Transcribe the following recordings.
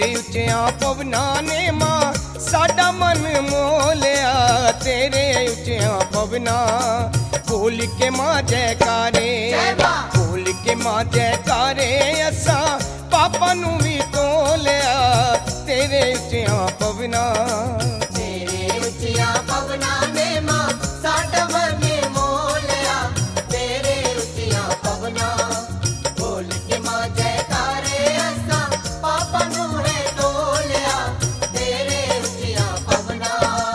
तेरे उच्चिया पवना ने मां साडा मन मोह लिया। तेरे उच्चिया पवना बोल के मां जयकारे, बोल के मां जयकारे असा पापा नू भी तोलिया। तेरे उच्चिया पवना, तेरे उच्चिया पवना ने मां साडा मन मोह लिया। तेरे उच्चिया पवना बोल के मां जयकारे असा पापा नू है तोलिया। तेरे उच्चिया पवना।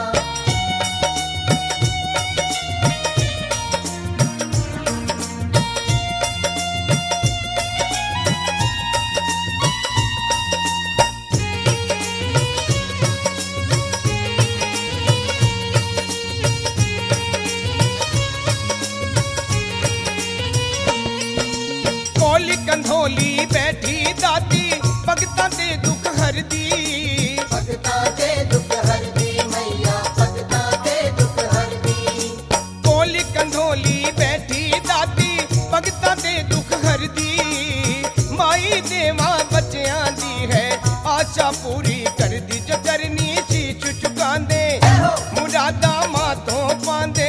कोली कंधोली बैठी दादी भगतां दे दुख हरदी। भगतां दे दुख हरदी मैया, भगतां दे दुख हरदी। कोली कंधोली बैठी दादी भगतां दे दुख हरदी। माई देवा बच्चियां दी है आशा पूरी कर दी। जो चरनी शीश झुकांदे मुरादा मातों पांदे।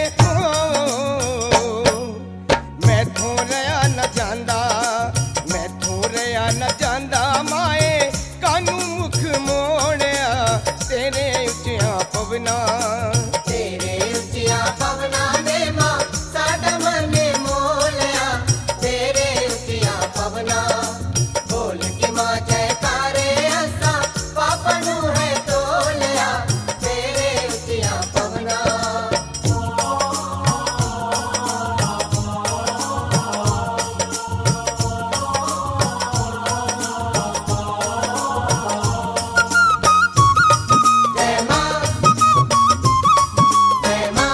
मैथों रहा न जांदा, मैथों रहा न जांदा माए कानू मुख मोड़िया। तेरे उच्चिया पवना, तेरे उच्चिया पवना ने मां साडा मन मोह लिया। तेरे उच्चिया पवना बोल के मां जयकारे असा पापा नू है तोलिया। तेरे उच्चिया पवना। जय मां, जय मां।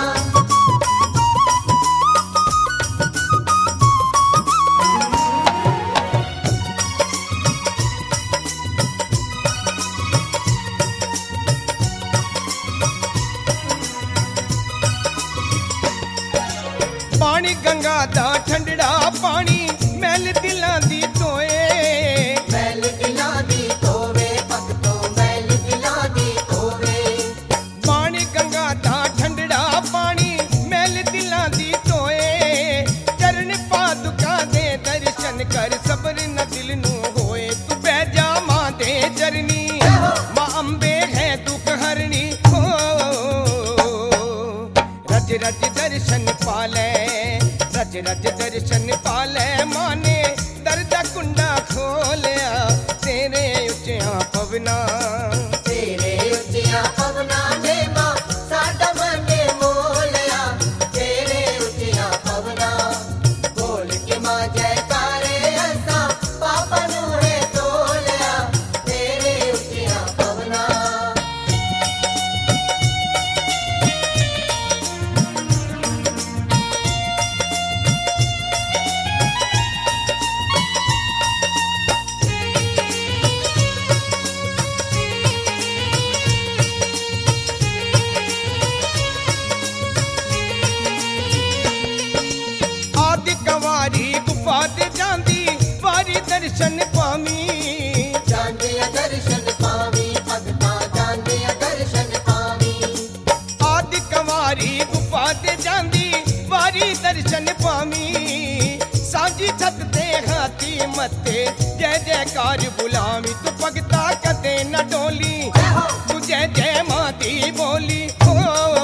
पानी गंगा दा ठंडड़ा पानी मैल दिलां दी धोए। मैल दिलां दी धोवे भगतों, मैल दिलां दी धोवे। पानी गंगा दा ठंडड़ा पानी मैल दिलां दी धोए। चरण पादुका दे दर्शन कर सबर न दिल नू होए। तू बह जा मां दे चरनी, मां अम्बे है दुख हरणी। हो रज रज दर्शन पाले, रज रज दर्शन पाले माने दर्दा कुंडा खोलिया। तेरे उच्चिया पवना, तेरे उच्चिया पवना ने मां साडा मन मोह लिया। तेरे उच्चिया पवना बोल के मां जयकारे असा पापा नू है तोलिया। तेरे उच्चिया पवना। आदि कवारी गुफा ते जांदी वारी दर्शन पामी। जांदे दर्शन पावी भगतां, जांदे दर्शन पावी। आदि कवारी गुफा ते जांदी वारी दर्शन पामी। सांझी छत ते हाथी मत्थे जय जयकार बुलामी। तू भगता कदे न डोली, तू जय जय मां दी बोली। हो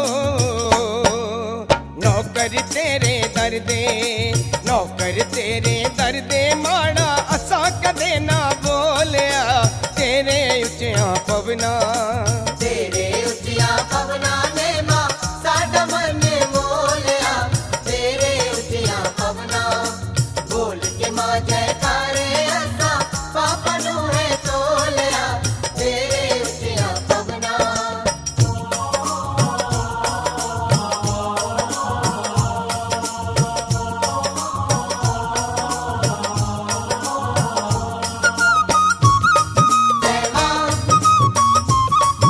नौकर तेरे दर्दे, नौकर तेरे दर्दे माड़ा असा कदे ना बोलिया। तेरे उच्चिया पवना, तेरे उच्चिया पवना ने मां साडा मन मोह लिया। तेरे उच्चिया पवना बोल के मां जयकारे असा पापा नू है तोलिया। तेरे उच्चिया पवना। जय मां,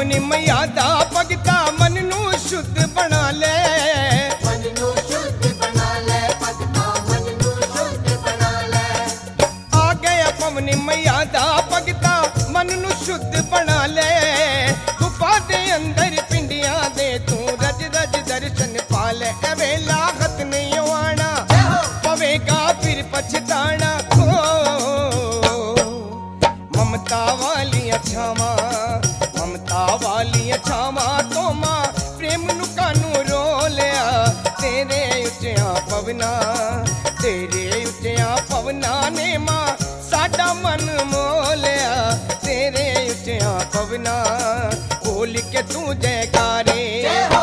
पवनी मैया दा भगता मन नू शुद्ध बना ले मन नू शुद्ध बना ले भगता मन नू शुद्ध बना ले आ गया पवनी मैया दा भगता मन नू शुद्ध बना ले गुफा दे अंदर पिंडियां दे तू रज रज दर्शन पा ले एवे लागत नहीं आना पवेगा फिर पछताना ममता वाली छावा ममता वाली छावा तो मां प्रेम नु कानू रो लिया तेरे उच्चिया पवना तेरे उच्चिया पवना ने मां साडा मन मोलिया तेरे उच्चिया पवना बोल के तू जयकारे